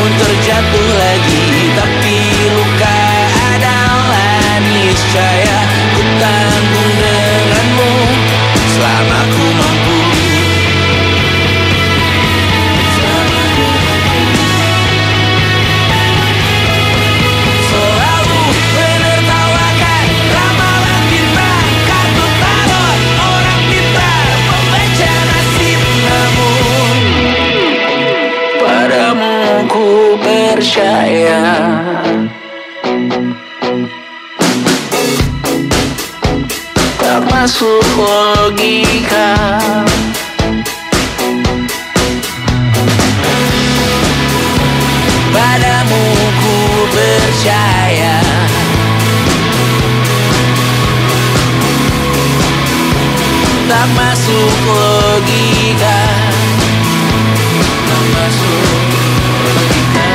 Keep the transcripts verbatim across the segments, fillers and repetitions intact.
pun terjatuh lagi, tapi luka adalah niscaya. Ku tanggung denganmu selama ku mampu. Selalu menertawakan ramalan bintang, kartu tarot orang pintar, pembaca nasib. Namun padamu ku percaya. Tak masuk logika. Padamu ku percaya. Tak masuk logika. Tak masuk logika.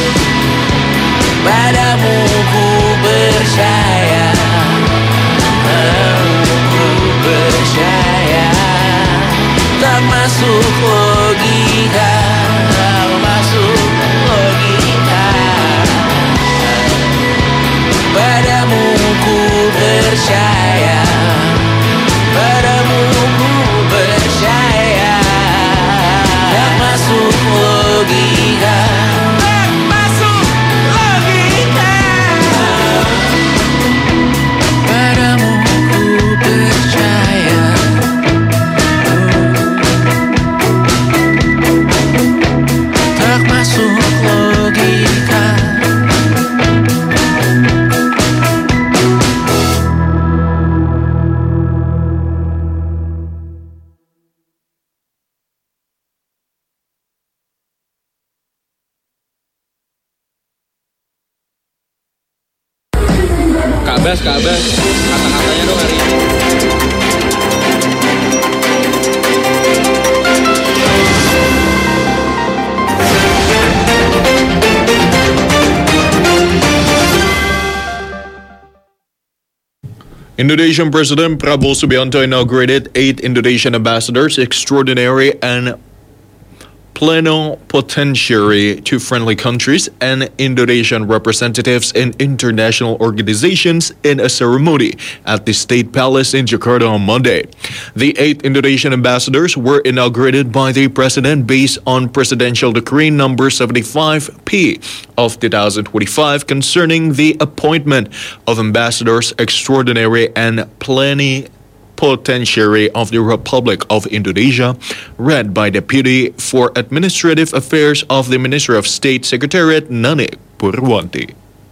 Padamu ku percaya. Padamu ku percaya. Tak masuk logika. Tak masuk logika. Padamu ku percaya. Padamu ku percaya. Tak masuk logika. Tak masuk logika. Padamu ku percaya. Tak masuk logika. Kak Bas, Kak Bas, kata-katanya dong hari ini. Indonesian President Prabowo Subianto inaugurated eight Indonesian ambassadors extraordinary and plenipotentiary to friendly countries and Indonesian representatives in international organizations in a ceremony at the State Palace in Jakarta on Monday. The eight Indonesian ambassadors were inaugurated by the President based on Presidential Decree number seventy-five P of two thousand twenty-five concerning the appointment of ambassadors extraordinary and plenipotentiary Potentiary of the Republic of Indonesia, read by Deputy for Administrative Affairs of the Ministry of State Secretariat Nanik Purwanti.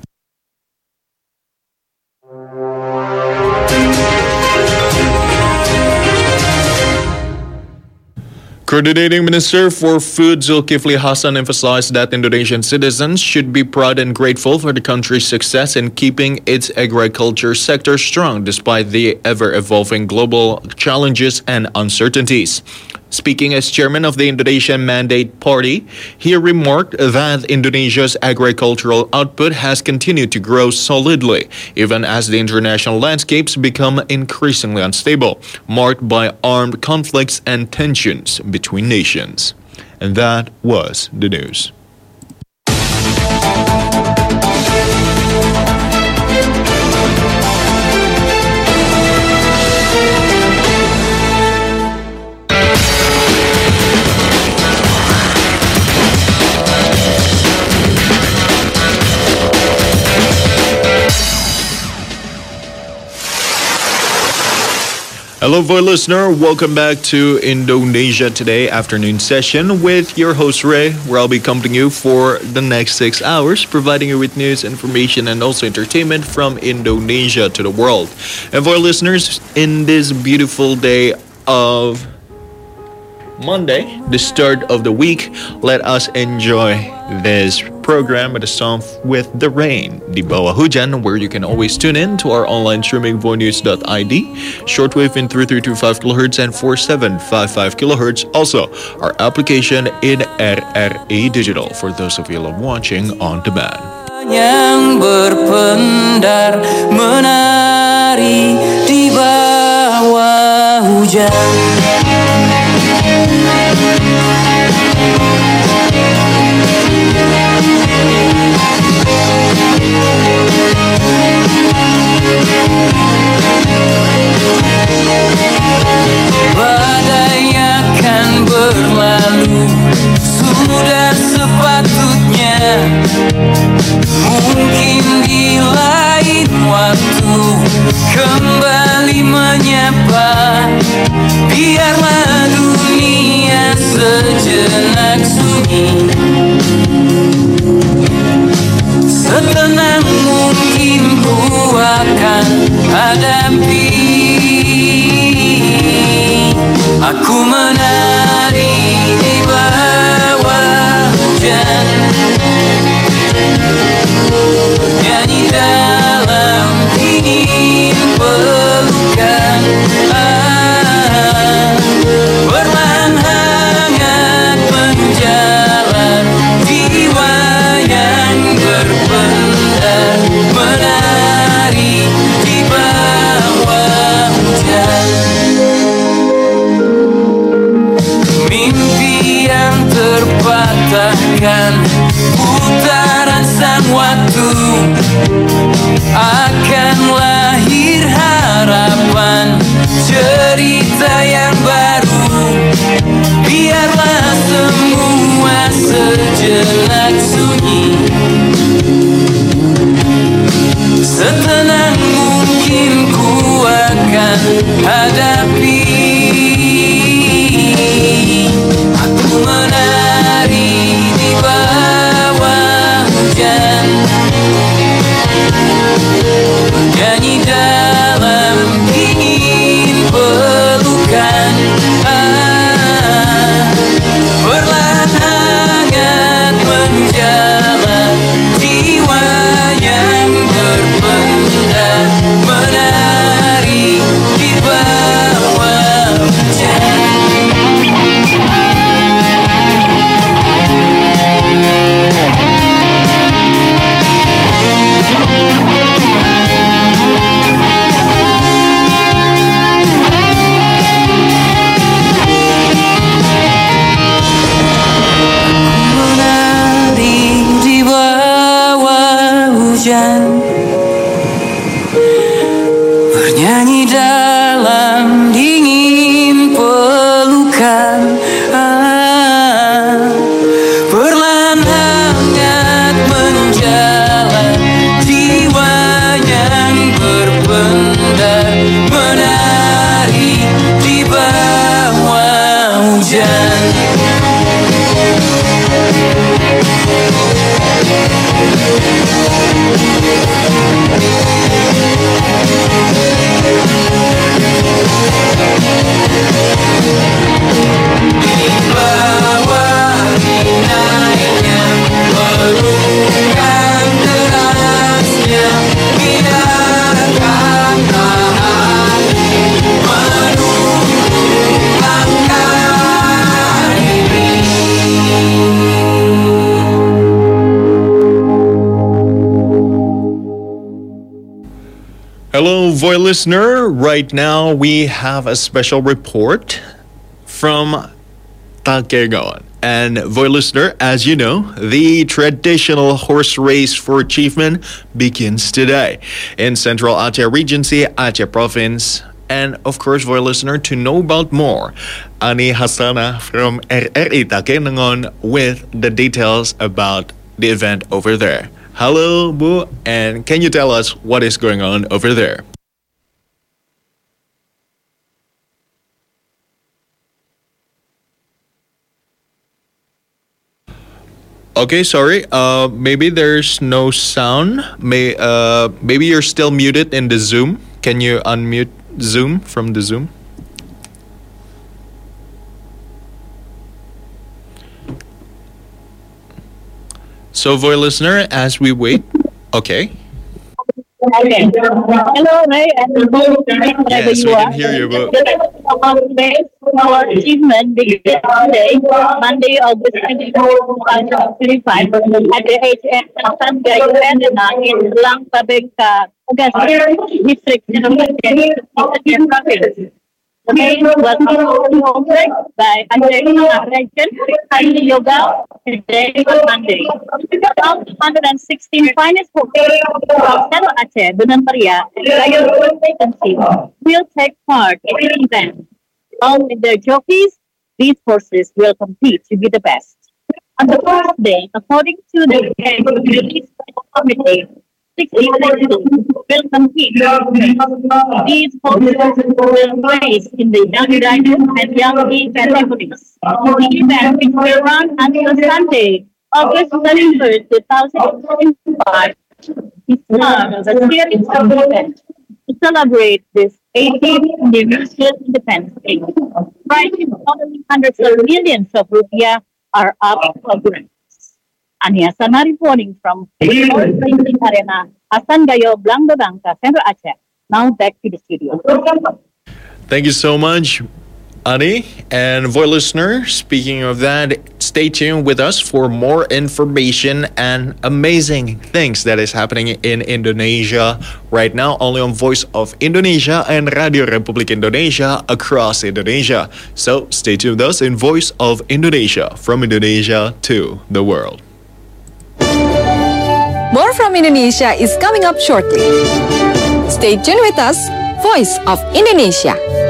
Coordinating Minister for Food Zulkifli Hasan emphasized that Indonesian citizens should be proud and grateful for the country's success in keeping its agriculture sector strong despite the ever-evolving global challenges and uncertainties. Speaking as chairman of the Indonesian Mandate Party, he remarked that Indonesia's agricultural output has continued to grow solidly, even as the international landscapes become increasingly unstable, marked by armed conflicts and tensions between nations. And that was the news. Hello, Voice listener. Welcome back to Indonesia Today afternoon session with your host, Ray, where I'll be accompanying you for the next six hours, providing you with news, information, and also entertainment from Indonesia to the world. And Voice listeners, in this beautiful day of Monday, the start of the week, let us enjoy this program with a song with The Rain, Di Bawah Hujan, where you can always tune in to our online streaming voinews dot I D, shortwave in three three two five kilohertz and four seven five five kilohertz. Also, our application in R R A Digital for those of you who are watching on demand. Yang berpendar menari di bawah hujan. menyapa. Biarlah dunia sejenak sunyi, setenang mungkin ku akan hadapi. Aku menari di bawah hujan, nyanyi dalam dingin pelukan. Ah, perlahan hangat menjalar jiwa yang berpendar, menari di bawah hujan. Mimpi yang terpatahkan, putaran sang waktu, akan lahir harapan, cerita yang baru. Biarlah semua sejenak sunyi, setenang mungkin ku akan hadapi. Aku menari di bawah hujan, nyanyi dalam dingin pelukan. Ah, perlahan hangat menjalar jiwa yang berpendar, menari di bawah hujan. Menari di bawah hujan, bernyanyi dalam dingin pelukan. Ah, perlahan hangat menjalar jiwa yang berpendar, menari di bawah hujan. Di bawah naiknya pelukan derasnya, biarkan hati menunggu langkah ini. Hello, Voy listener. Right now we have a special report from Takengon. And Voy listener, as you know, the traditional horse race for achievement begins today in Central Aceh Regency, Aceh Province. And of course, Voy listener, to know about more, Ani Hassana from R R I Takengon with the details about the event over there. Hello, Bu, and can you tell us what is going on over there? Okay, sorry. Uh, maybe there's no sound. May uh, maybe you're still muted in the Zoom. Can you unmute Zoom from the Zoom? So, Voy listener, as we wait, okay. Okay. Hello, Ray, and wherever Yes, you we are. can hear you, Bu. Our achievement begins today, Monday, August twenty-fourth, twenty twenty-five, at the H M Sangga Arena in Lang Babengka, District, Aceh Province. The meeting was hosted by Aceh Region and Yoga today on Monday. About one hundred sixteen finest horses from Seluruh Aceh, Benang Meriah, and Raya Agency will take part in the event. Along with their jockeys, these horses will compete to be the best. On the first day, according to the game released by the committee, sixty-two will compete. These horses will race in the young diamond and young E categories. The event, which will run until Sunday, August thirty-first, twenty twenty-five, is part of a series of events to celebrate this eighteenth anniversary Independence Day. Prizes totaling hundreds of millions of rupiah are up for grabs. Ania Sana reporting from World Racing Arena, Asan Gayo, Blanco Bangka, Central Aceh. Now back to the studio. Thank you so much, Ani. And for listener, speaking of that, stay tuned with us for more information and amazing things that is happening in Indonesia right now, only on Voice of Indonesia and Radio Republik Indonesia across Indonesia. So stay tuned with us in Voice of Indonesia, from Indonesia to the world. More from Indonesia is coming up shortly. Stay tuned with us, Voice of Indonesia.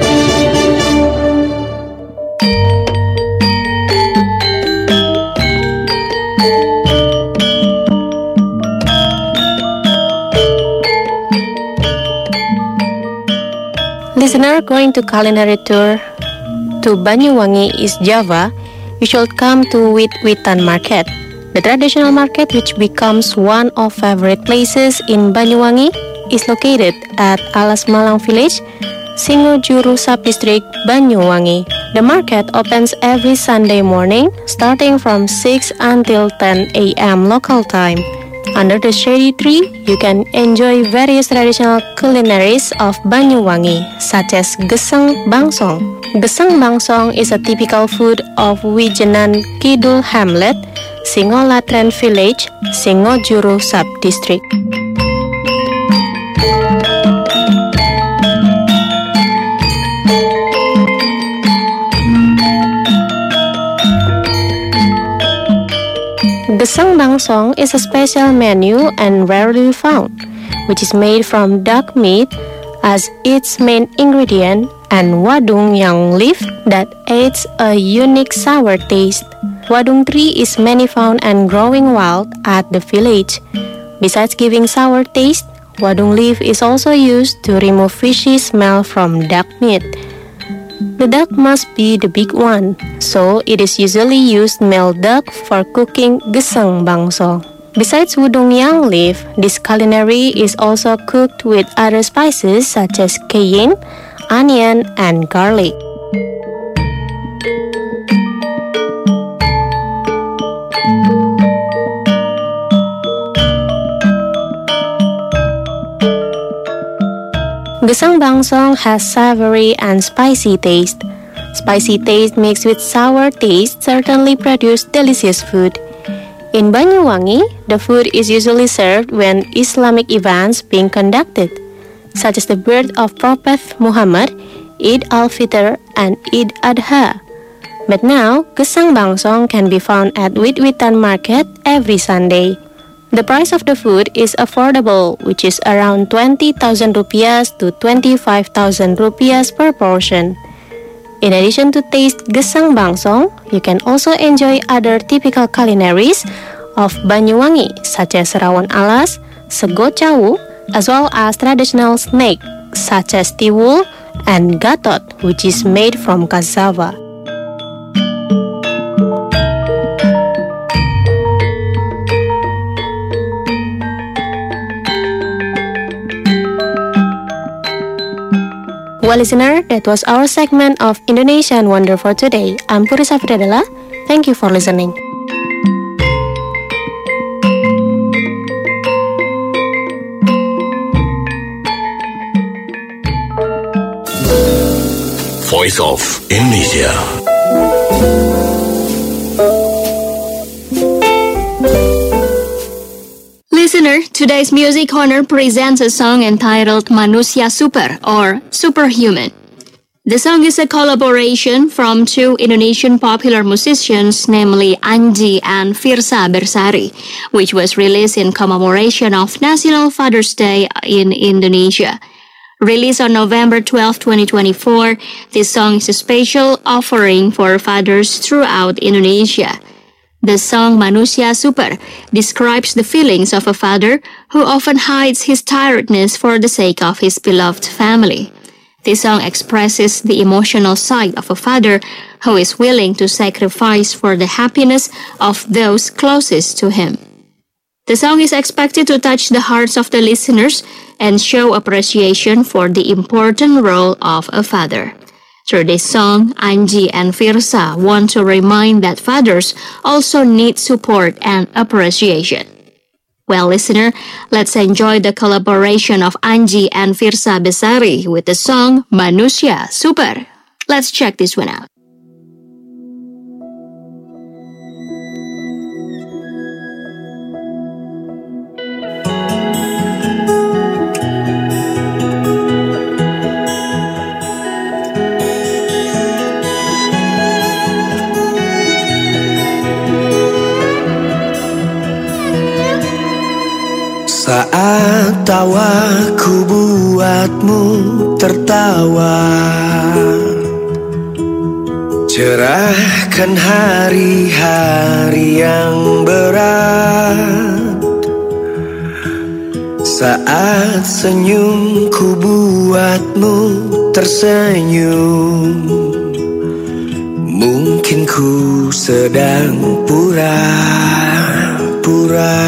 Listener going to culinary tour to Banyuwangi, East Java, you should come to Wit Witan Market. The traditional market, which becomes one of favorite places in Banyuwangi, is located at Alas Malang Village, Singojuru Subdistrict, Banyuwangi. The market opens every Sunday morning, starting from six until ten a m local time. Under the shady tree, you can enjoy various traditional culinaries of Banyuwangi, such as Gesang Bangsong. Gesang Bangsong is a typical food of Wijenan Kidul Hamlet, Singolatren Village, Singojuru Subdistrict. Gesang Bangsong is a special menu and rarely found, which is made from duck meat as its main ingredient and wadung yang leaf that adds a unique sour taste. Wadung tree is many found and growing wild at the village. Besides giving sour taste, wadung leaf is also used to remove fishy smell from duck meat. The duck must be the big one, so it is usually used male duck for cooking Gesang Bangsong. Besides wadung yang leaf, this culinary is also cooked with other spices such as cayenne, onion, and garlic. Gesang Bangsong has savory and spicy taste. Spicy taste mixed with sour taste certainly produce delicious food. In Banyuwangi, the food is usually served when Islamic events being conducted, such as the birth of Prophet Muhammad, Eid al-Fitr, and Eid Adha. But now, Gesang Bangsong can be found at Wit Witan Market every Sunday. The price of the food is affordable, which is around twenty thousand rupiahs to twenty-five thousand rupiahs per portion. In addition to taste Gesang Bangsong, you can also enjoy other typical culinaries of Banyuwangi, such as rawon alas, sego cawu, as well as traditional snack such as tiwul and gatot, which is made from cassava. Well, listener, that was our segment of Indonesian Wonder for today. I'm Purisa Fridadela. Thank you for listening. Voice of Indonesia. Listener, today's Music Corner presents a song entitled Manusia Super or Superhuman. The song is a collaboration from two Indonesian popular musicians, namely Anji and Firsa Bersari, which was released in commemoration of National Father's Day in Indonesia. Released on November twelfth, twenty twenty-four, this song is a special offering for fathers throughout Indonesia. The song Manusia Super describes the feelings of a father who often hides his tiredness for the sake of his beloved family. This song expresses the emotional side of a father who is willing to sacrifice for the happiness of those closest to him. The song is expected to touch the hearts of the listeners and show appreciation for the important role of a father. Through this song, Anji and Firsa want to remind that fathers also need support and appreciation. Well, listener, let's enjoy the collaboration of Anji and Firsa Besari with the song Manusia Super. Let's check this one out. Saat tawaku buatmu tertawa, cerahkan hari-hari yang berat. Saat senyumku buatmu tersenyum, mungkin ku sedang pura-pura.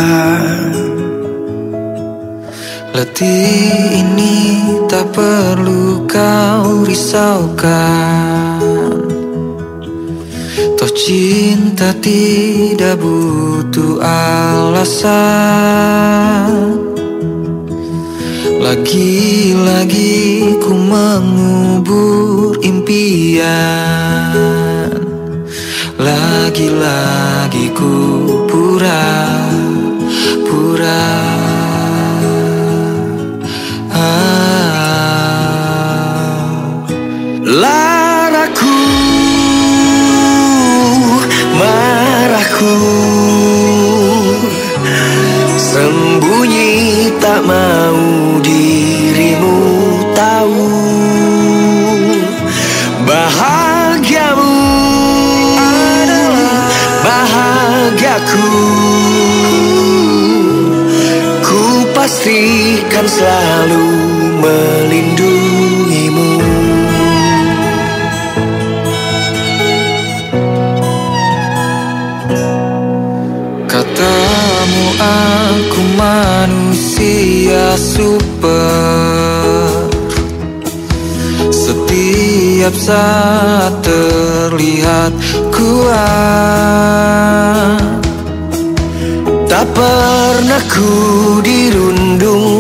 Letih ini tak perlu kau risaukan, toh cinta tidak butuh alasan. Lagi-lagi ku mengubur impian, lagi-lagi ku pura-pura. Laraku, marahku, sembunyi tak mau dirimu tahu. Bahagiamu adalah bahagiaku, ku pastikan selalu melindungimu. Katamu aku manusia super, setiap saat terlihat kuat. Tak pernah ku dirundung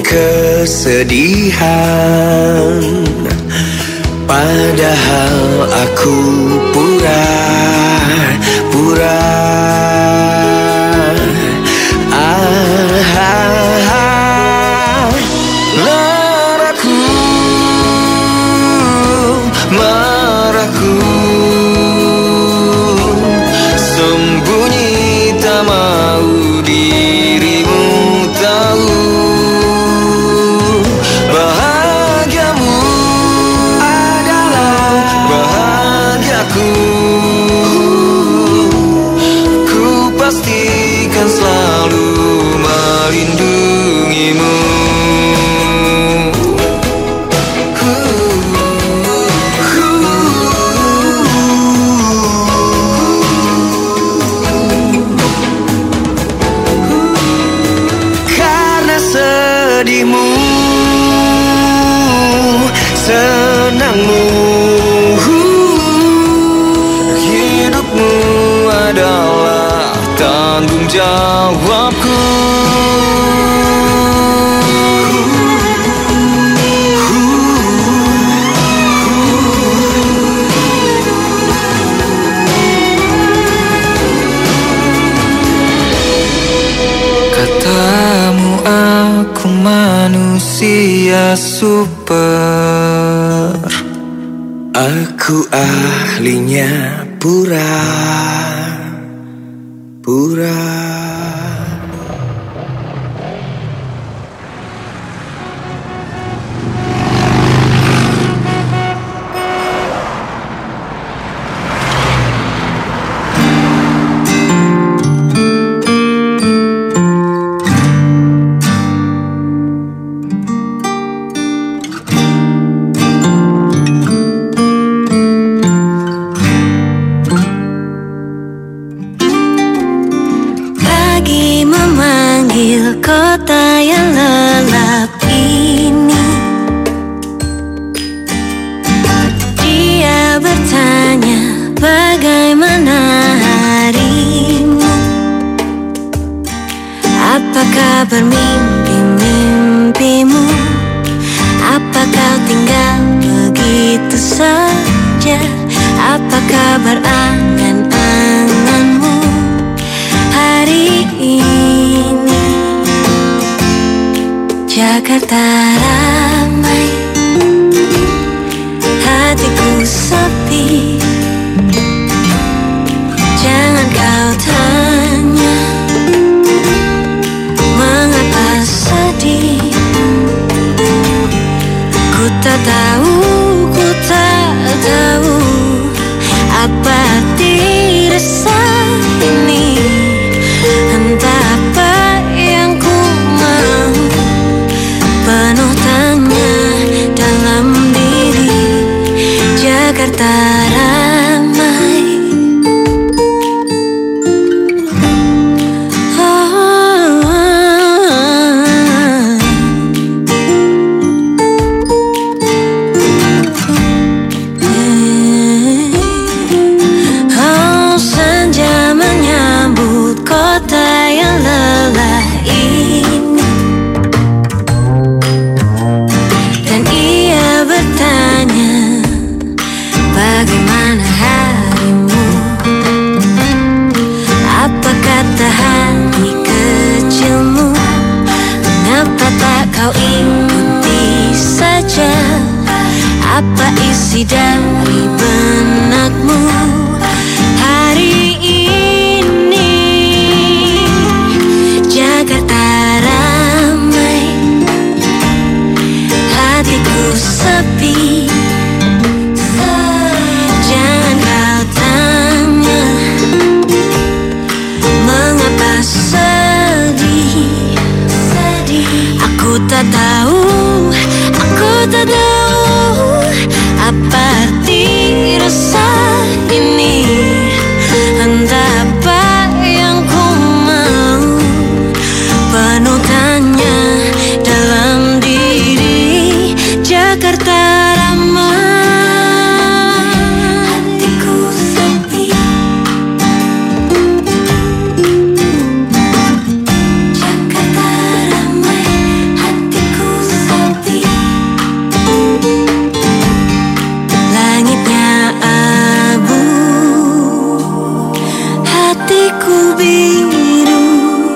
kesedihan, padahal aku pura-pura. Laraku, marahku, sembunyi tak mau dirimu tahu. Bahagiamu adalah bahagiaku, ku pastikan selalu melindungimu. Karena sedihmu, senangmu, hidupmu adalah tanggung jawabku. Katamu aku manusia super, aku ahlinya pura-pura. bermimpi-mimpimu? Apa kau tinggal begitu saja? Apa kabar angan-anganmu hari ini? Jakarta ramai, hatiku sepi. Jangan kau tanya mengapa sedih. Ku tak tahu, ku tak tahu apa arti resah ini. Entah apa yang ku mau, penuh tanya dalam diri. Jakarta ramai. Bagaimana harimu? Apa kata hati kecilmu? Mengapa tak kau ikuti saja? Apa isi dari benakmu hari ini? Jakarta ramai, hatiku sepi. Aku tak tahu, aku tak tahu apa arti resah ini. Entah apa yang ku mau, penuh tanya dalam diri. Jakarta ramai, hatiku sepi. Jakarta ramai, hatiku sepi. Langitnya abu, hatiku biru.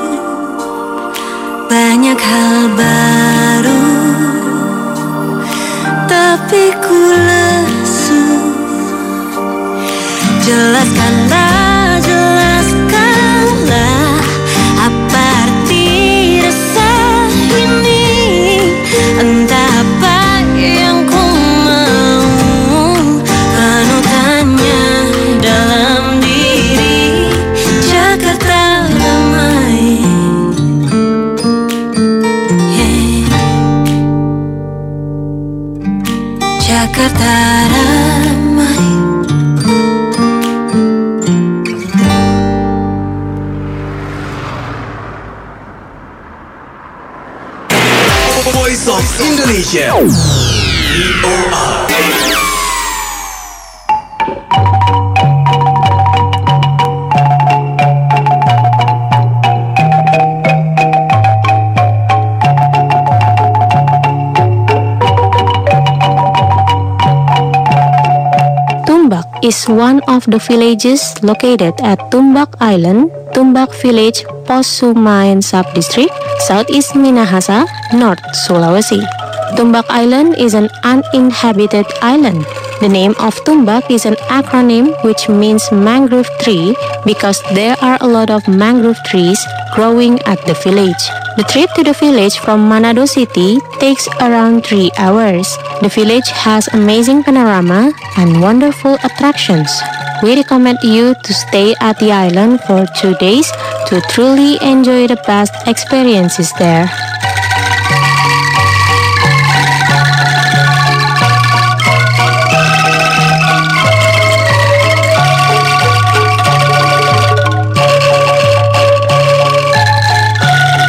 Banyak hal baru, tapi ku lesu. Jelaskanlah, jelaskanlah apa arti resah ini. Entah apa yang ku mau, penuh tanya dalam diri. Jakarta ramai, yeah. Jakarta ramai. Voice of Indonesia. V O R. Tumbak is one of the villages located at Tumbak Island, Tumbak Village, Posumayan Sub-District, Southeast Minahasa, North Sulawesi. Tumbak Island is an uninhabited island. The name of Tumbak is an acronym which means mangrove tree because there are a lot of mangrove trees growing at the village. The trip to the village from Manado City takes around three hours. The village has amazing panorama and wonderful attractions. We recommend you to stay at the island for two days to truly enjoy the best experiences there.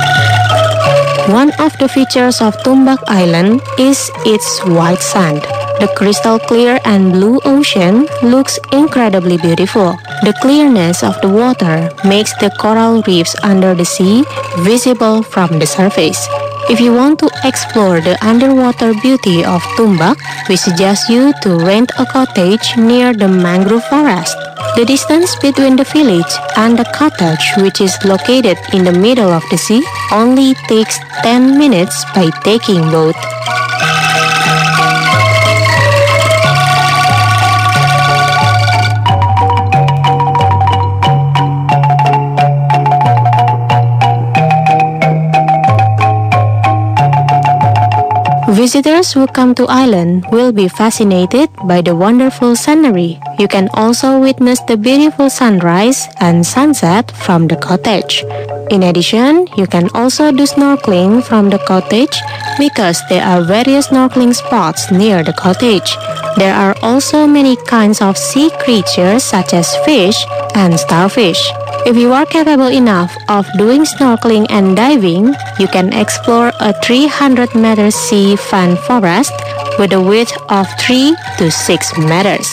One of the features of Tumbak Island is its white sand. The crystal clear and blue ocean looks incredibly beautiful. The clearness of the water makes the coral reefs under the sea visible from the surface. If you want to explore the underwater beauty of Tumbak, we suggest you to rent a cottage near the mangrove forest. The distance between the village and the cottage, which is located in the middle of the sea, only takes ten minutes by taking boat. Visitors who come to island will be fascinated by the wonderful scenery. You can also witness the beautiful sunrise and sunset from the cottage. In addition, you can also do snorkeling from the cottage because there are various snorkeling spots near the cottage. There are also many kinds of sea creatures such as fish and starfish. If you are capable enough of doing snorkeling and diving, you can explore a three hundred meter sea fan forest with a width of three to six meters.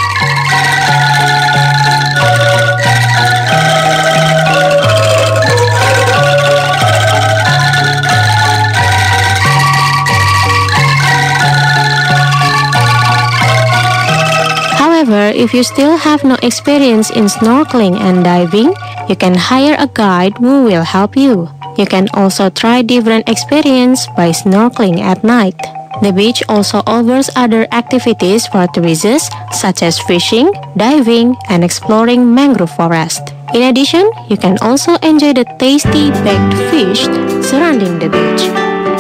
However, if you still have no experience in snorkeling and diving, you can hire a guide who will help you. You can also try different experience by snorkeling at night. The beach also offers other activities for tourists such as fishing, diving, and exploring mangrove forest. In addition, you can also enjoy the tasty baked fish surrounding the beach.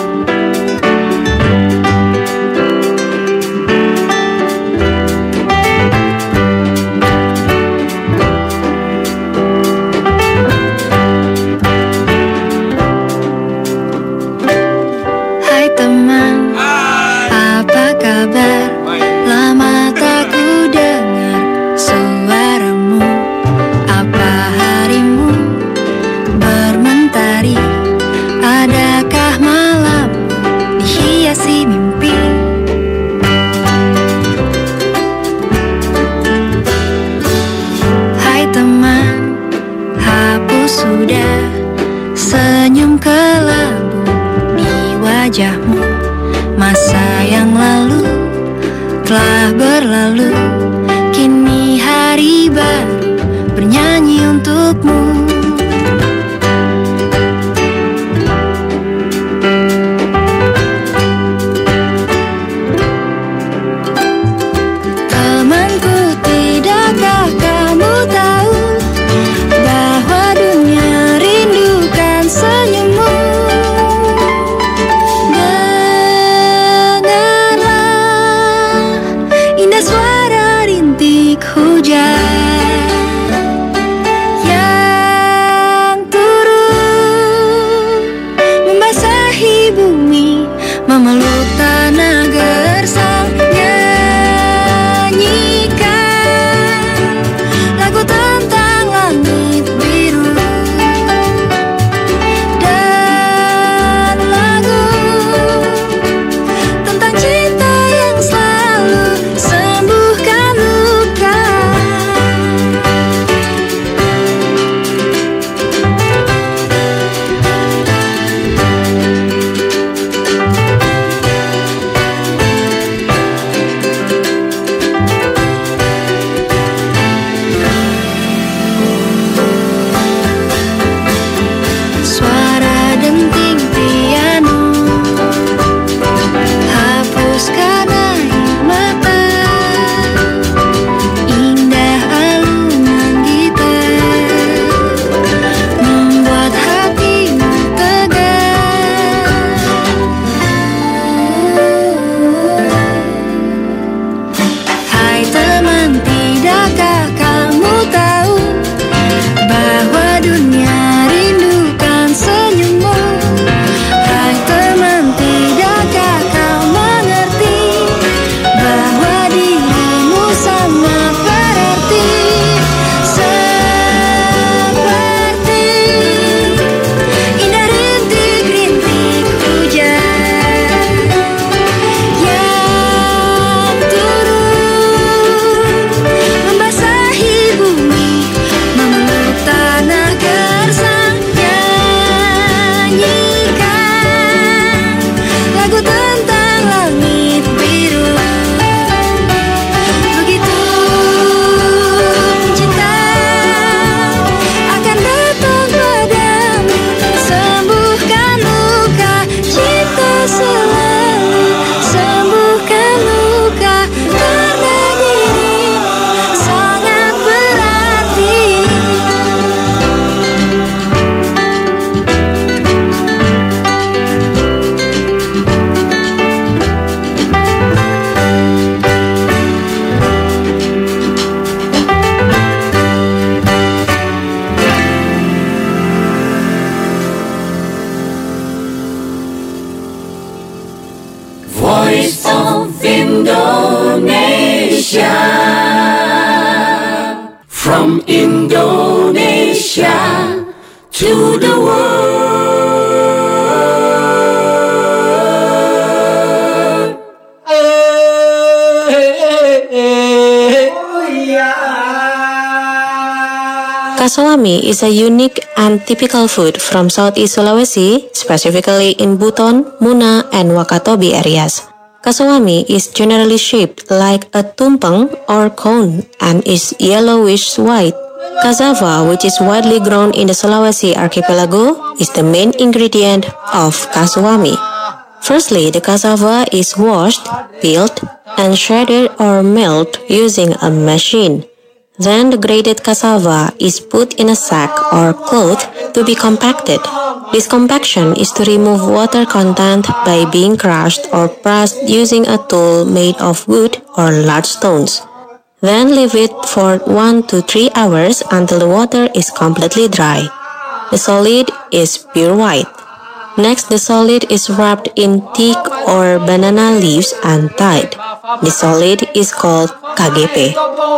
wajahmu. Masa yang lalu telah berlalu, kini hari baru bernyanyi untukmu. Temanku, tidakkah kamu tahu bahwa dunia rindukan senyummu? Dengarlah indah suara rintik hujan yang Indonesia. From Indonesia to the world. Kasawami is a unique and typical food from Southeast Sulawesi, specifically in Buton, Muna, and Wakatobi areas. Kasawami is generally shaped like a tumpeng or cone and is yellowish-white. Cassava, which is widely grown in the Sulawesi archipelago, is the main ingredient of kasawami. Firstly, the cassava is washed, peeled, and shredded or milled using a machine. Then the grated cassava is put in a sack or cloth to be compacted. This compaction is to remove water content by being crushed or pressed using a tool made of wood or large stones. Then leave it for one to three hours until the water is completely dry. The solid is pure white. Next, the solid is wrapped in teak or banana leaves and tied. The solid is called K G P.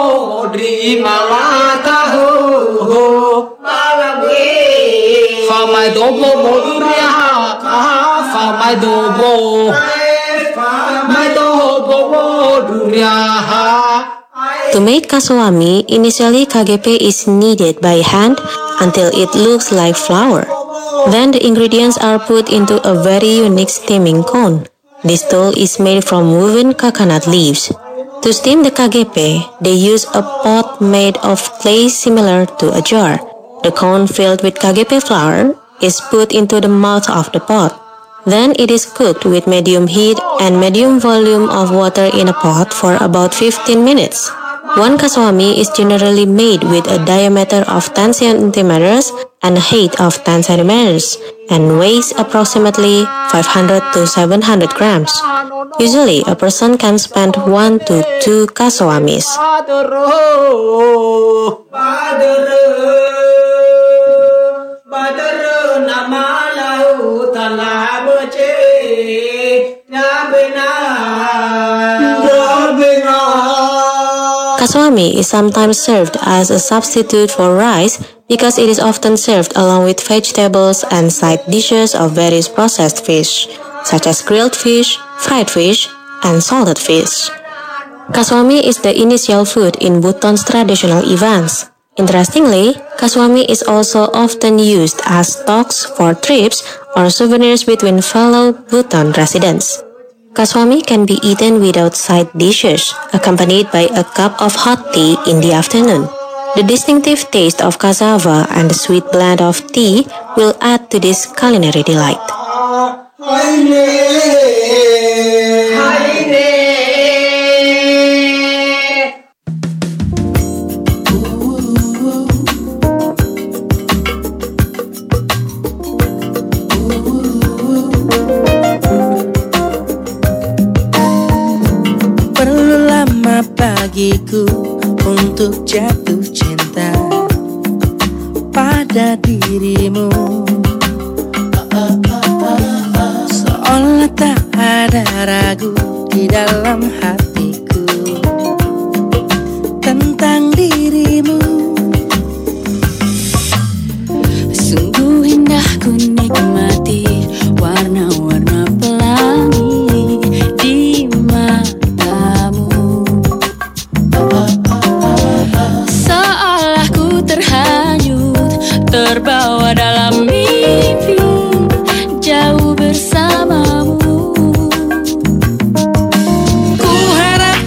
To make kasawami, initially K G P is kneaded by hand until it looks like flour. Then the ingredients are put into a very unique steaming cone. This tool is made from woven coconut leaves. To steam the K G P, they use a pot made of clay similar to a jar. The cone filled with K G P flour is put into the mouth of the pot. Then it is cooked with medium heat and medium volume of water in a pot for about fifteen minutes. One kasawami is generally made with a diameter of ten centimeters and a height of ten centimeters and weighs approximately five hundred to seven hundred grams. Usually, a person can spend one to two kasawamis. Kasawami is sometimes served as a substitute for rice because it is often served along with vegetables and side dishes of various processed fish, such as grilled fish, fried fish, and salted fish. Kasawami is the initial food in Buton's traditional events. Interestingly, kasawami is also often used as stocks for trips or souvenirs between fellow Buton residents. Kasawami can be eaten without side dishes, accompanied by a cup of hot tea in the afternoon. The distinctive taste of cassava and the sweet blend of tea will add to this culinary delight. Bagiku untuk jatuh cinta pada dirimu, seolah tak ada ragu di dalam hatiku tentang dirimu. Sungguh indah ku nikmati warna-warna pelangi di matamu. Terbawa dalam mimpi jauh bersamamu. Ku harap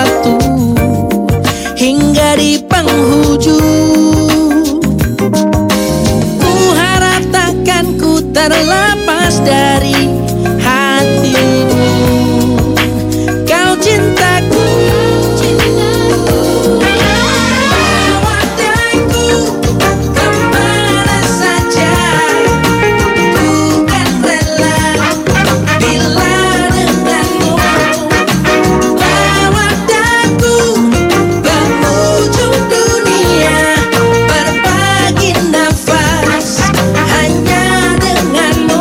waktu hingga di penghujung. Ku harap takkan ku terlepas dari hatimu. Kau cintaku, bawa daku kemana saja. Ku kan rela bila denganmu. Bawa daku ke ujung dunia, berbagi nafas hanya denganmu.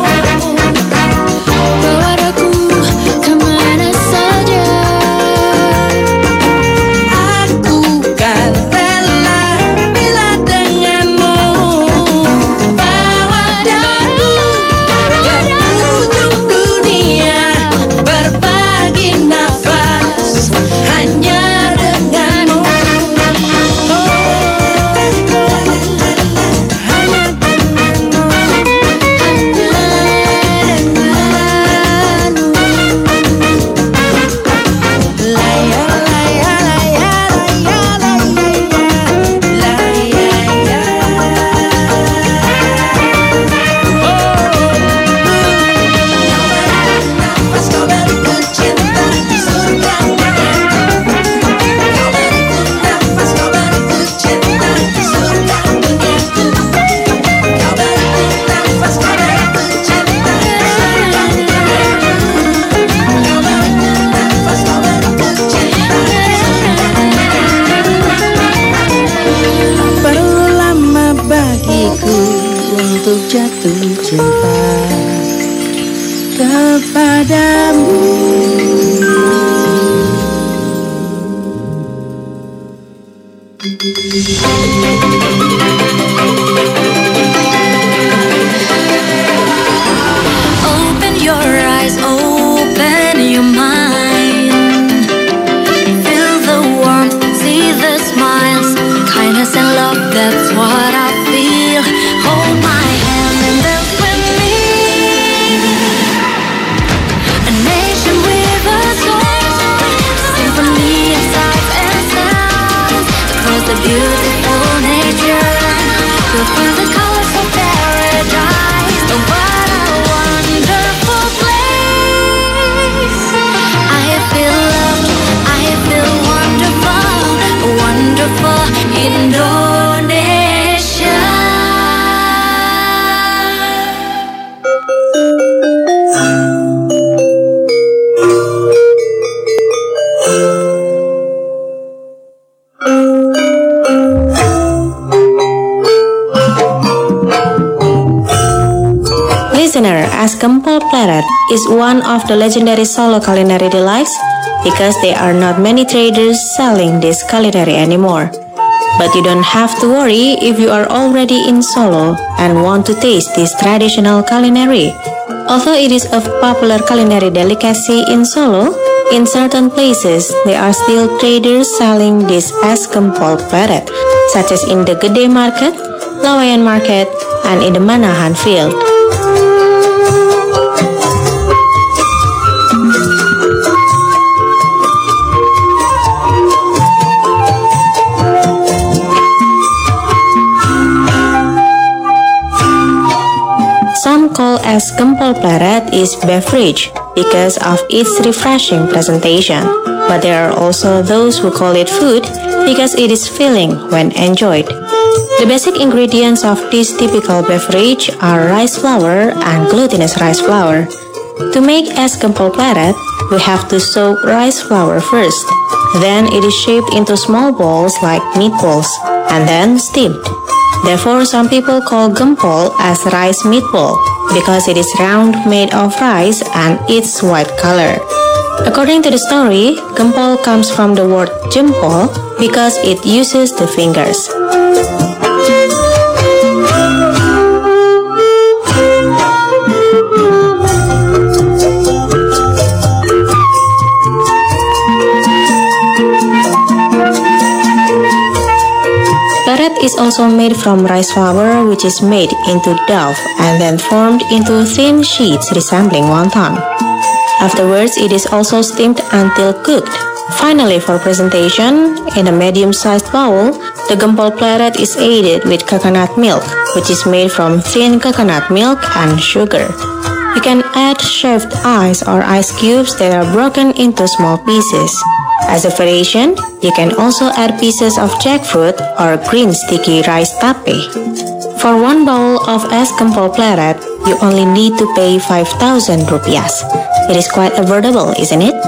Bawa aku kemana saja. Aku kan rela bila denganmu. Bawa daku ke ujung dunia, berbagi nafas hanya denganmu. Hanya perlu lama bagiku untuk jatuh cinta kepadamu. Open your eyes, open your mind. Feel the warmth, see the smiles, kindness and love, that's what I feel. Hold my hand and dance with me. A nation with a soul, symphony of sights and sounds, across the beautiful nature. You'll feel the colors of paradise. Oh, what a wonderful place. I feel loved, I feel wonderful, wonderful Indonesia. Listener, as Gempol Pleret is one of the legendary Solo culinary delights because there are not many traders selling this culinary anymore. But you don't have to worry if you are already in Solo and want to taste this traditional culinary. Although it is a popular culinary delicacy in Solo, in certain places there are still traders selling this as Gempol Pleret, such as in the Gede Market, Lawayan Market, and in the Manahan Field. Some call as Gempol Pleret is beverage because of its refreshing presentation, but there are also those who call it food because it is filling when enjoyed. The basic ingredients of this typical beverage are rice flour and glutinous rice flour. To make es Gempol Pleret, we have to soak rice flour first. Then it is shaped into small balls like meatballs and then steamed. Therefore, some people call gempol as rice meatball because it is round, made of rice, and its white color. According to the story, gempol comes from the word jempol because it uses the fingers. Pleret is also made from rice flour, which is made into dough and then formed into thin sheets resembling wonton. Afterwards, it is also steamed until cooked. Finally, for presentation, in a medium-sized bowl, the gempol pleret is aided with coconut milk, which is made from thin coconut milk and sugar. You can add shaved ice or ice cubes that are broken into small pieces. As a variation, you can also add pieces of jackfruit or green sticky rice tape. For one bowl of es gempol pleret, you only need to pay five thousand rupiahs. It is quite affordable, isn't it?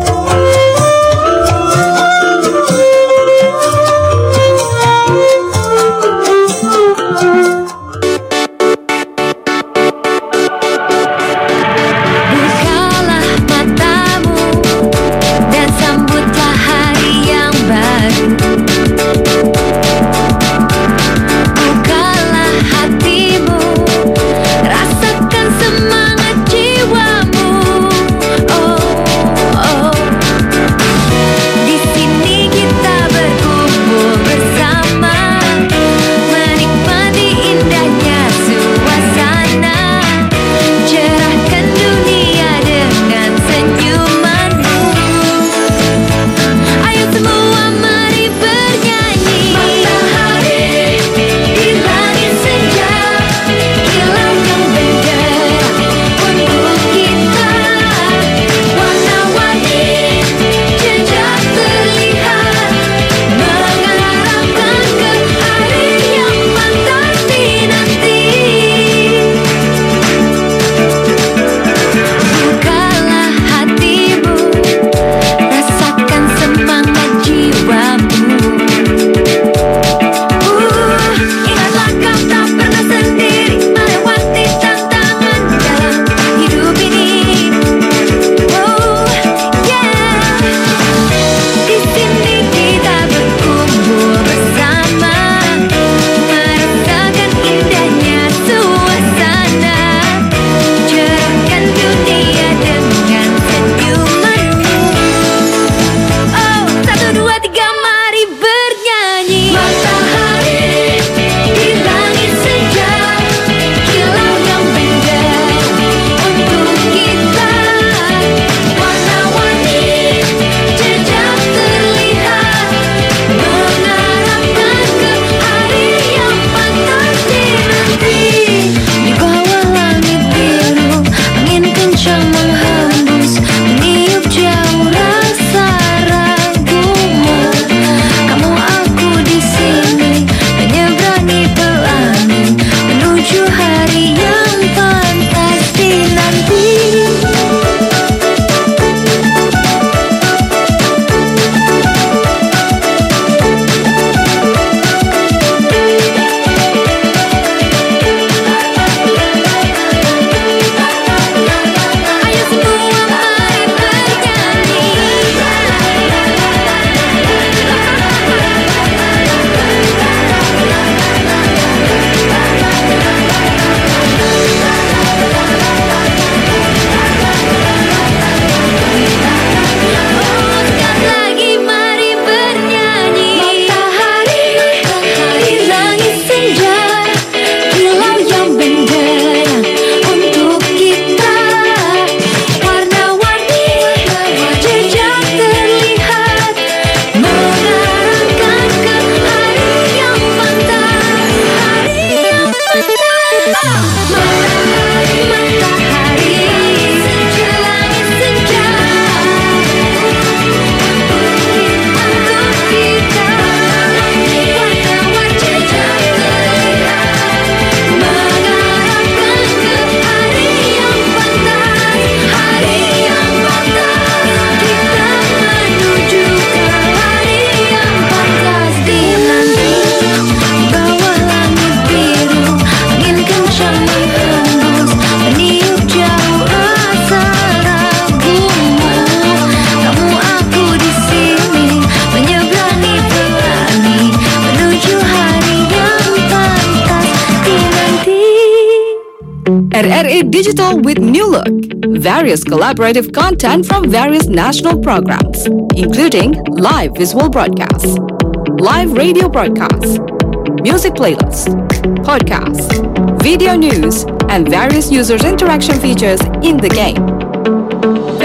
R R A Digital with New Look. Various collaborative content from various national programs, including live visual broadcasts, live radio broadcasts, music playlists, podcasts, video news, and various users' interaction features in the game.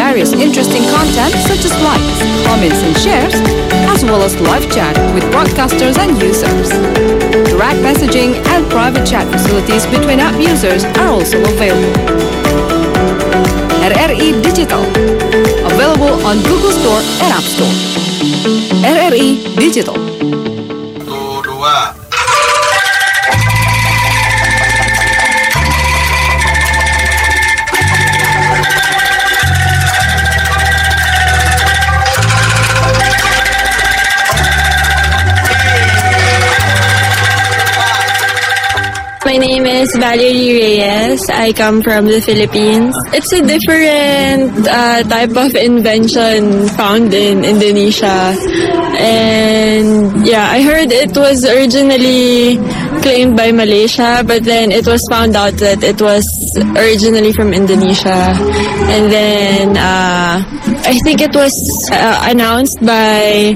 various interesting content such as likes, comments and shares, as well as live chat with broadcasters and users. Direct messaging and private chat facilities between app users are also available. R R I Digital, available on Google Store and App Store. R R I Digital. Satu, dua. My name is Valerie Reyes. I come from the Philippines. It's a different uh, type of invention found in Indonesia. And yeah, I heard it was originally claimed by Malaysia, but then it was found out that it was originally from Indonesia. And then uh, I think it was uh, announced by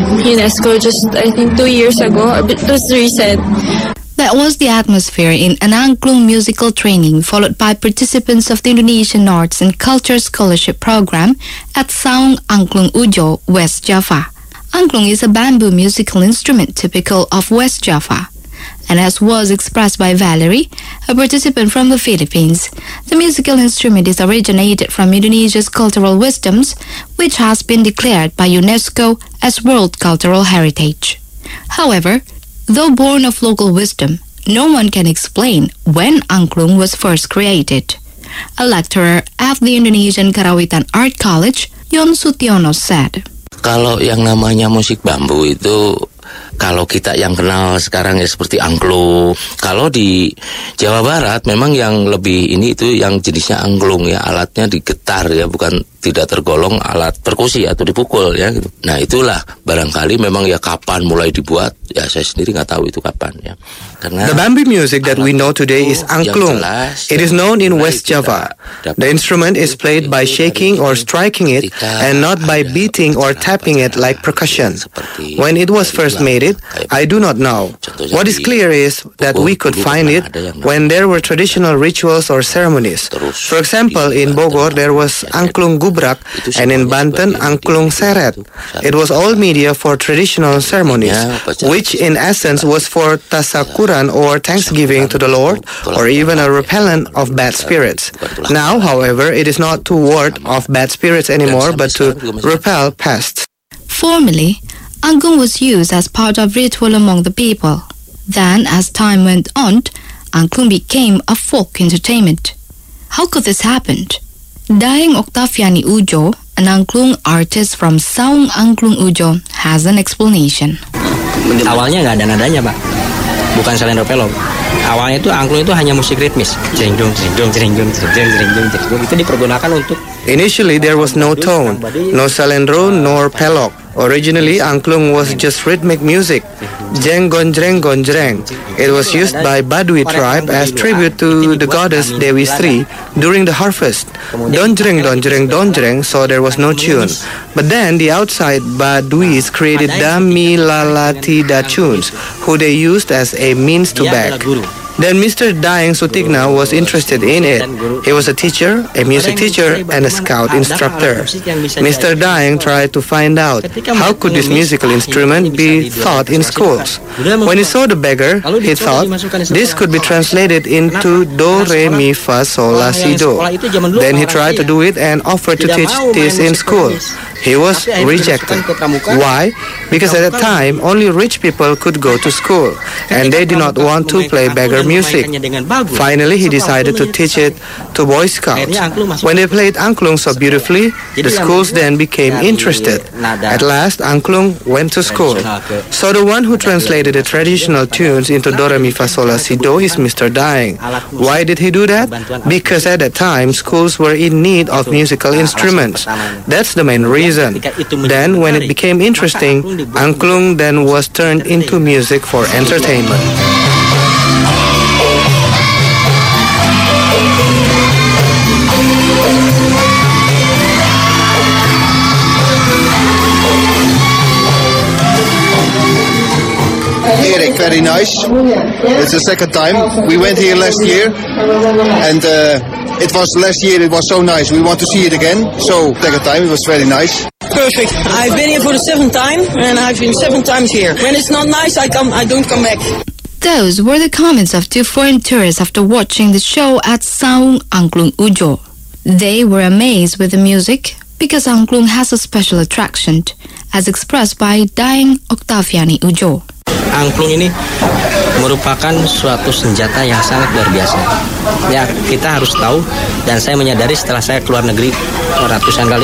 UNESCO just, I think, two years ago. It was recent. That was the atmosphere in an Angklung musical training followed by participants of the Indonesian Arts and Culture Scholarship Program at Saung Angklung Ujo, West Java. Angklung is a bamboo musical instrument typical of West Java. And as was expressed by Valerie, a participant from the Philippines, the musical instrument is originated from Indonesia's cultural wisdoms, which has been declared by UNESCO as World Cultural Heritage. However, though born of local wisdom, no one can explain when angklung was first created. A lecturer at the Indonesian Karawitan Art College, Yon Sutiono, said, Kalau yang namanya musik bambu itu, kalau kita yang kenal sekarang ya seperti angklung. Kalau di Jawa Barat memang yang lebih ini itu yang jenisnya angklung ya, alatnya digetar ya, bukan tidak tergolong alat perkusi atau dipukul ya gitu. Nah itulah barangkali memang ya kapan mulai dibuat ya saya sendiri nggak tahu itu kapan ya. Karena the bamboo music that we know today is angklung. It is known in West Java. The instrument is played by shaking or striking it and not by beating or tapping it like percussion. When it was first made it, I do not know. What is clear is that we could find it when there were traditional rituals or ceremonies. For example, in Bogor there was angklung gubrak and in Banten angklung seret. It was all media for traditional ceremonies, which in essence was for tasakuran or thanksgiving to the Lord or even a repellent of bad spirits. Now, however, it is not to ward off bad spirits anymore but to repel pests. Formerly, angklung was used as part of ritual among the people. Then, as time went on, angklung became a folk entertainment. How could this happen? Daeng Octaviani Ujo, an angklung artist from Saung Angklung Ujo, has an explanation. Awalnya nggak ada nadanya, Pak. Bukan salendro pelok. Awalnya itu angklung itu hanya musik ritmis. Jreng-jreng, jreng-jreng, jreng-jreng, jreng-jreng, jreng-jreng. Itu dipergunakan untuk. Initially, there was no tone, no salendro nor pelok. Originally, angklung was just rhythmic music, jeng gonjreng gonjreng. It was used by Badui tribe as tribute to the goddess Dewi Sri during the harvest. Donjreng donjreng donjreng, so there was no tune. But then the outside Baduis created Dami Lalati Da tunes, who they used as a means to beg. Then Mister Daeng Sutigna was interested in it. He was a teacher, a music teacher, and a scout instructor. Mister Daeng tried to find out how could this musical instrument be taught in schools. When he saw the beggar, he thought this could be translated into Do, Re, Mi, Fa, Sol, La, Si, Do. Then he tried to do it and offered to teach this in school. He was rejected. Why? Because at that time, only rich people could go to school, and they did not want to play beggar music. Finally, he decided to teach it to Boy Scouts. When they played angklung so beautifully, the schools then became interested. At last, angklung went to school. So the one who translated the traditional tunes into Do, Re, Mi, Fa, Sol, La, Si, Do is Mister Daeng. Why did he do that? Because at that time, schools were in need of musical instruments. That's the main reason. Then, when it became interesting, angklung then was turned into music for entertainment. Erik, very nice. It's the second time. We went here last year and uh, It was last year, it was so nice. We want to see it again. So take a time, it was very nice. Perfect. I've been here for the seventh time, and I've been seven times here. When it's not nice, I come. I don't come back. Those were the comments of two foreign tourists after watching the show at Saung Angklung Ujo. They were amazed with the music because Angklung has a special attraction, as expressed by Daeng Octaviani Ujo. Angklung ini merupakan suatu senjata yang sangat luar biasa. Ya, kita harus tahu, dan saya menyadari setelah saya keluar negeri ratusan kali,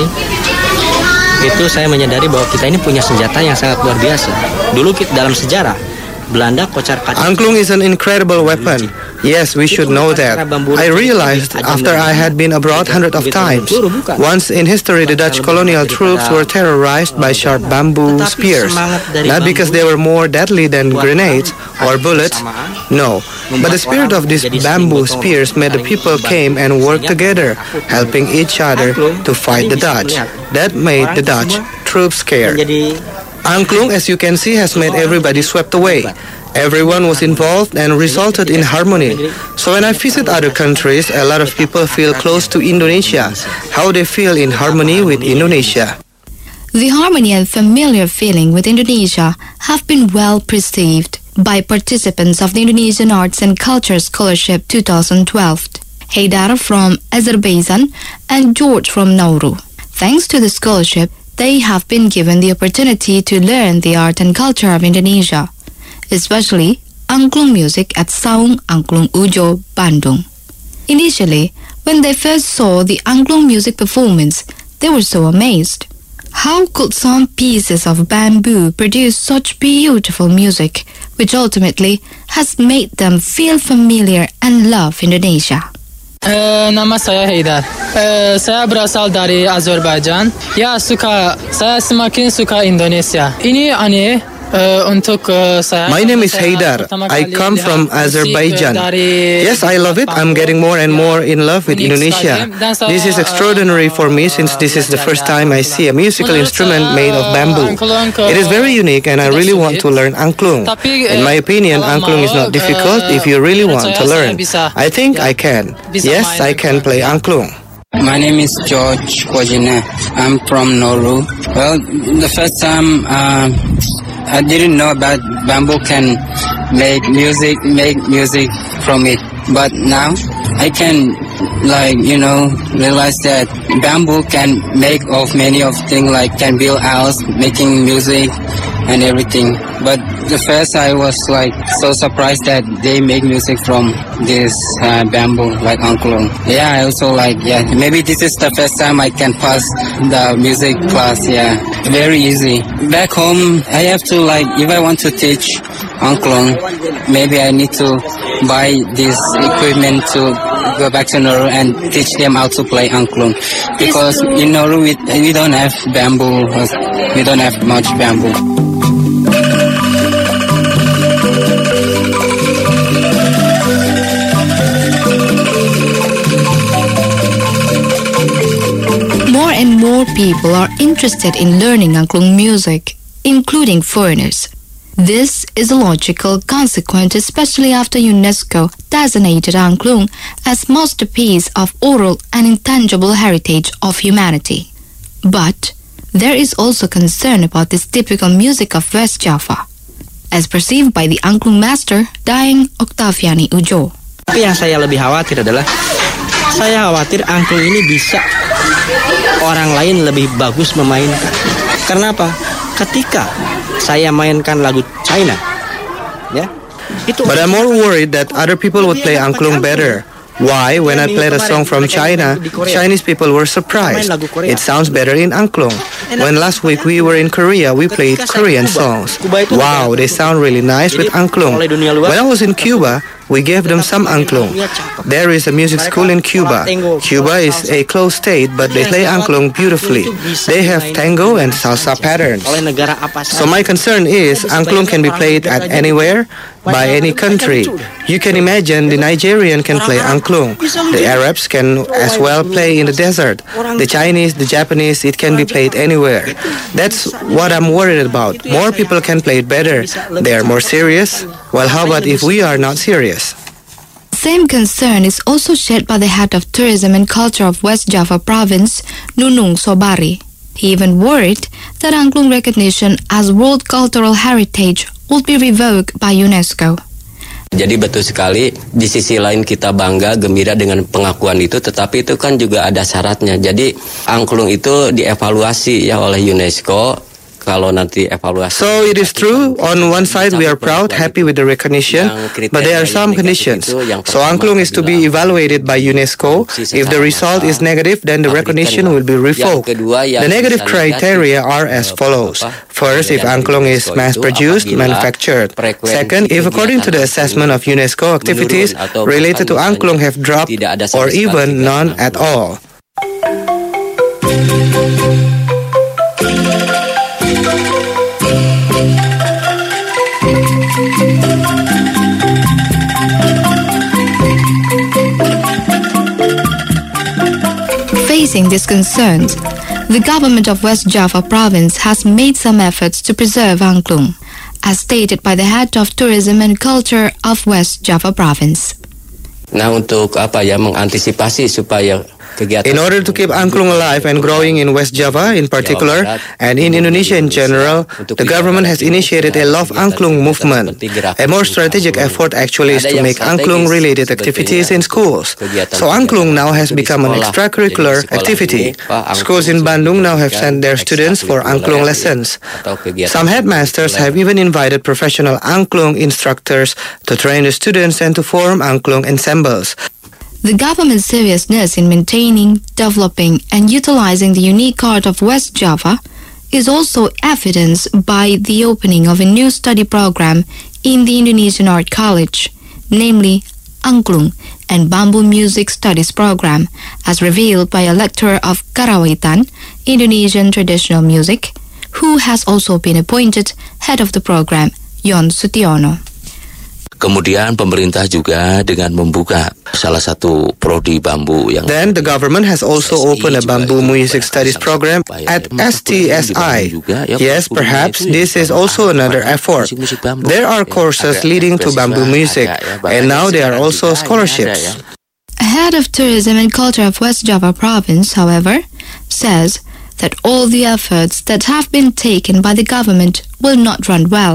itu saya menyadari bahwa kita ini punya senjata yang sangat luar biasa. Dulu kita, dalam sejarah, Belanda kocar kacir. Angklung is an incredible weapon. Yes, we should know that. I realized after I had been abroad hundreds of times. Once in history, the Dutch colonial troops were terrorized by sharp bamboo spears. Not because they were more deadly than grenades or bullets. No, but the spirit of these bamboo spears made the people came and worked together, helping each other to fight the Dutch. That made the Dutch troops scared. Angklung, as you can see, has made everybody swept away. Everyone was involved and resulted in harmony. So when I visit other countries, a lot of people feel close to Indonesia, how they feel in harmony with Indonesia. The harmony and familiar feeling with Indonesia have been well perceived by participants of the Indonesian Arts and Culture Scholarship twenty twelve, Haidar from Azerbaijan and George from Nauru. Thanks to the scholarship, they have been given the opportunity to learn the art and culture of Indonesia, especially Angklung music at Saung Angklung Ujo, Bandung. Initially, when they first saw the Angklung music performance, they were so amazed. How could some pieces of bamboo produce such beautiful music, which ultimately has made them feel familiar and love Indonesia? Uh, nama saya Haidar. Uh, saya berasal dari Azerbaijan. Ya, suka. Saya semakin suka Indonesia. Ini aneh uh, untuk uh, saya. My name is Haidar. I come from Azerbaijan. Yes, I love it. I'm getting more and more in love with Indonesia. This is extraordinary for me since this is the first time I see a musical instrument made of bamboo. It is very unique and I really want to learn Angklung. In my opinion, Angklung is not difficult if you really want to learn. I think I can. Yes, I can play Angklung. My name is George Wajina. I'm from Nauru. Well, the first time uh, I didn't know about bamboo can make music, make music from it. But now I can, like, you know, realize that bamboo can make of many of things, like can build house, making music and everything. But the first I was like so surprised that they make music from this uh, bamboo, like Angklung. Yeah, I also like, yeah, maybe this is the first time I can pass the music class, yeah. Very easy. Back home, I have to, like, if I want to teach Angklung, maybe I need to buy this equipment to go back to Nauru and teach them how to play Angklung. Because in Nauru, we, we don't have bamboo, we don't have much bamboo. More and more people are interested in learning Angklung music, including foreigners. This is a logical consequence, especially after UNESCO designated Angklung as masterpiece of oral and intangible heritage of humanity. But there is also concern about this typical music of West Java, as perceived by the Angklung master Daeng Octaviani Ujo. Tapi yang saya lebih khawatir adalah saya khawatir Angklung ini bisa orang lain lebih bagus memainkan. Karena apa? Ketika saya mainkan lagu China, ya, itu. But I'm more worried that other people would play Angklung better. Why? When I played a song from China, Chinese people were surprised. It sounds better in Angklung. When last week we were in Korea, we played Korean songs. Wow, they sound really nice with Angklung. When I was in Cuba, we gave them some Angklung. There is a music school in Cuba. Cuba is a closed state, but they play Angklung beautifully. They have tango and salsa patterns. So my concern is Angklung can be played at anywhere, by any country. You can imagine the Nigerian can play Angklung. The Arabs can as well play in the desert. The Chinese, the Japanese, it can be played anywhere. That's what I'm worried about. More people can play it better. They are more serious. Well, how about if we are not serious? same concern is also shared by the head of tourism and culture of West Java province, Nunung Sobari. He even worried that Angklung recognition as World Cultural Heritage would be revoked by UNESCO. Jadi betul sekali, di sisi lain kita bangga, gembira dengan pengakuan itu, tetapi itu kan juga ada syaratnya. Jadi angklung itu dievaluasi ya oleh UNESCO. Kalau nanti evaluasi. So it is true, on one side we are proud, happy with the recognition, but there are some conditions. So angklung is to be evaluated by UNESCO. If the result is negative, then the recognition will be revoked. The negative criteria are as follows. First, if angklung is mass-produced, manufactured. Second, if according to the assessment of UNESCO, activities related to angklung have dropped or even none at all. Facing these concerns, the government of West Java province has made some efforts to preserve angklung, as stated by the head of tourism and culture of West Java province. Nah, untuk apa ya, mengantisipasi supaya in order to keep angklung alive and growing in West Java in particular and in Indonesia in general, the government has initiated a Love Angklung movement. A more strategic effort actually is to make angklung-related activities in schools. So angklung now has become an extracurricular activity. Schools in Bandung now have sent their students for angklung lessons. Some headmasters have even invited professional angklung instructors to train the students and to form angklung ensembles. The government's seriousness in maintaining, developing, and utilizing the unique art of West Java is also evidenced by the opening of a new study program in the Indonesian Art College, namely Angklung and Bambu Music Studies Program, as revealed by a lecturer of Karawitan, Indonesian traditional music, who has also been appointed head of the program, Yon Sutiono. Kemudian pemerintah juga dengan membuka salah satu prodi bambu yang Then the government has also opened a bamboo music studies program at S T S I. Yes, perhaps this is also another effort. There are courses leading to bamboo music, and now there are also scholarships. Head of Tourism and Culture of West Java province, however, says that all the efforts that have been taken by the government will not run well.